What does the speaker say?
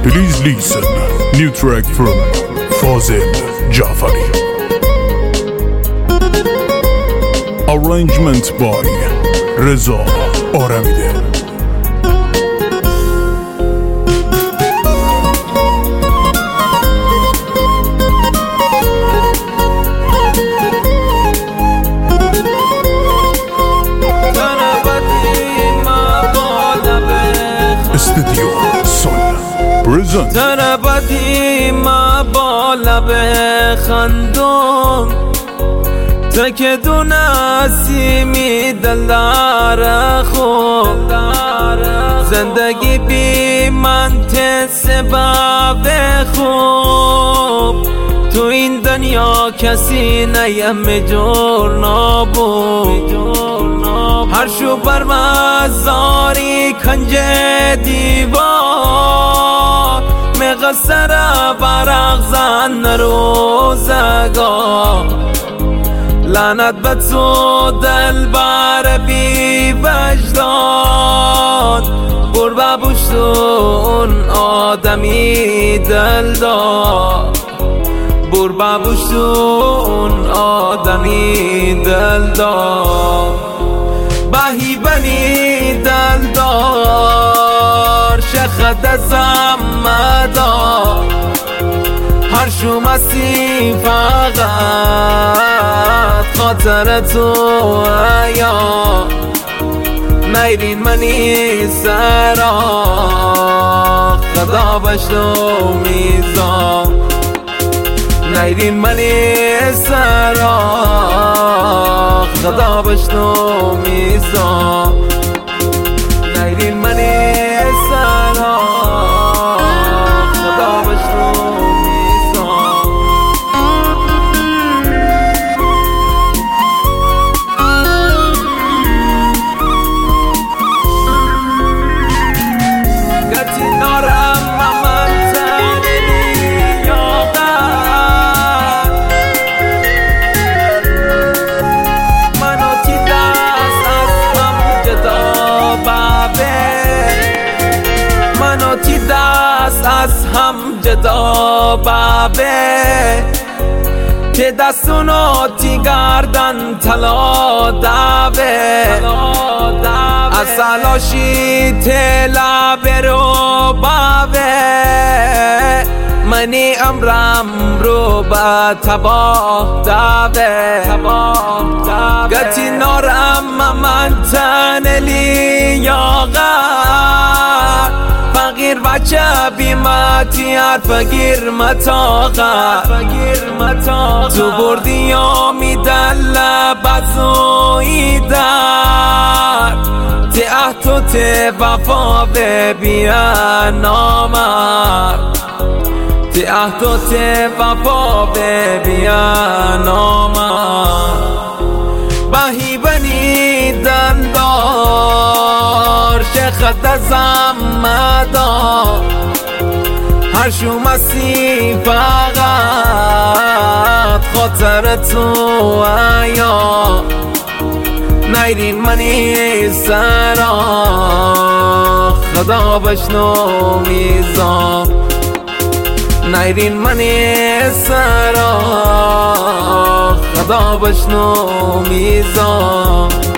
Please listen. New track from Fazil Jafari. Arrangement by Reza Aramide. استودیو سول پرزنت. تربدی ما با لب خندون تک دو نسیمی دلدار خوب زندگی بی منطق سبب خوب تو این دنیا کسی نیم جور نابود هر شو بر مزاری کنج دیوار مقصر برق زن روزگار لعنت به تو دلبر بی وجدان قربه بوشتون آدمی دلدار قربه بوشتون آدمی دلدار بهی بنی دلدار شخد زمدار هر شو مسیح فقط خاطر تو ایا نیرین منی سرا خدا بشتو میزا نیرین منی سرا خدا بشتو میزا نیرین منی سرا خدا بشتو از هم جدا بابه که دستونو تی گردن تلا داوه از سلاشی تلا برو باوه منی امرم رو با تباه داوه گتی نارم من تنلی یاغر فقیر بچه بیمتی فقیر متاقه تو بردی یا میدل بزوی در ته تو ته وفا ببیا نامر ته تو ته وفا ببیا نامر بهی بنی دندار شخد زمدار هر شو مسیح فقط خاطر تو ایا نیرین منی سرا خدا بشنو میزا نیرین منی سرا خدا بشنو میزا